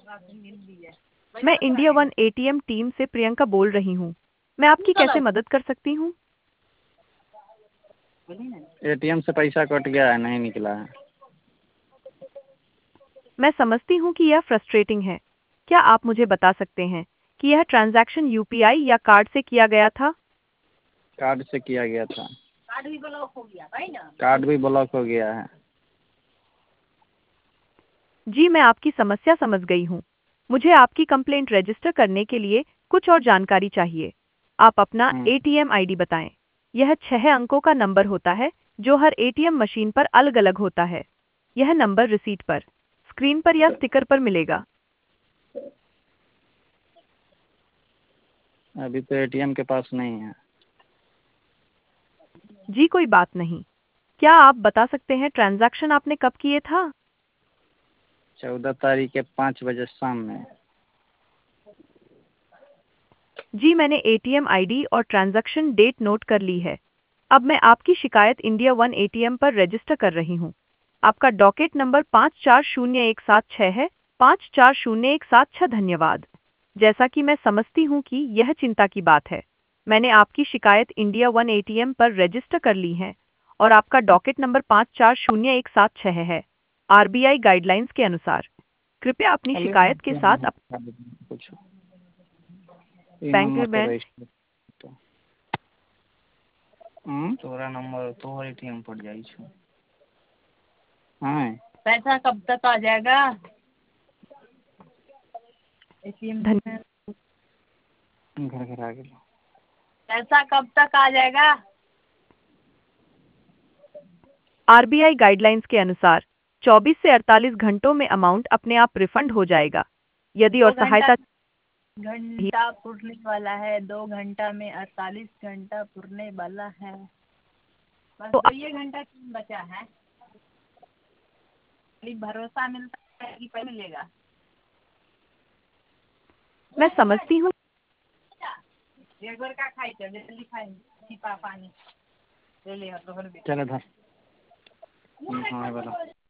मैं India One ATM team से प्रियंका बोल रही हूँ। मैं आपकी कैसे मदद कर सकती हूँ? एटीएम से पैसा कट गया है, नहीं निकला है। मैं समझती हूँ कि यह फ्रस्ट्रेटिंग है। क्या आप मुझे बता सकते हैं कि यह ट्रांजैक्शन यूपीआई या कार्ड से किया गया था? कार्ड से किया गया था। कार्ड भी ब्लॉक हो गया भाई ना। कार्ड भी ब्लॉक हो गया है। जी, मैं आपकी समस्या समझ गई हूँ। मुझे आपकी कंप्लेंट रजिस्टर करने के लिए कुछ और जानकारी चाहिए। आप अपना एटीएम आईडी बताएं। यह 6 अंकों का नंबर होता है जो हर एटीएम मशीन पर अलग-अलग होता है। यह नंबर रिसीट पर, स्क्रीन पर या स्टिकर पर मिलेगा। अभी तो एटीएम के पास नहीं है। जी, कोई बात नहीं। क्या आप बता सकते हैं ट्रांजैक्शन आपने कब किए था? 14 तारीख के 5 बजे शाम में। जी, मैंने एटीएम आईडी और ट्रांजैक्शन डेट नोट कर ली है। अब मैं आपकी शिकायत इंडिया वन एटीएम पर रजिस्टर कर रही हूँ। आपका डॉकेट नंबर 540176 है। 540176 धन्यवाद। जैसा कि मैं समझती हूँ कि यह चिंता की बात है। मैंने आपकी शिकायत इंडिया वन एटीएम पर रजिस्टर कर ली है और आपका डॉकेट नंबर 540176 है। आरबीआई गाइडलाइंस के अनुसार कृपया अपनी शिकायत के साथ कुछ बैंक नंबर तो में रजिस्टर तोरा नंबर तो एटीएम पर जाई छो। हाँ, पैसा कब तक आ जाएगा? एटीएम धन्यवाद। घर घर आ गया। पैसा कब तक आ जाएगा? आरबीआई गाइडलाइंस के अनुसार 24 से 48 घंटों में अमाउंट अपने आप रिफंड हो जाएगा। यदि और 2 घंटा सहायता घंटा पुरने वाला है। 2 घंटा में 48 घंटा पुरने वाला है। बस तो 2 घंटा क्यों बचा है? अभी भरोसा मिलता है कि पहले मिलेगा। मैं समझती हूँ। एक बार का खाई थे जल्दी खाई छिपा पानी ले ले तो चलो धर। हाँ बोलो।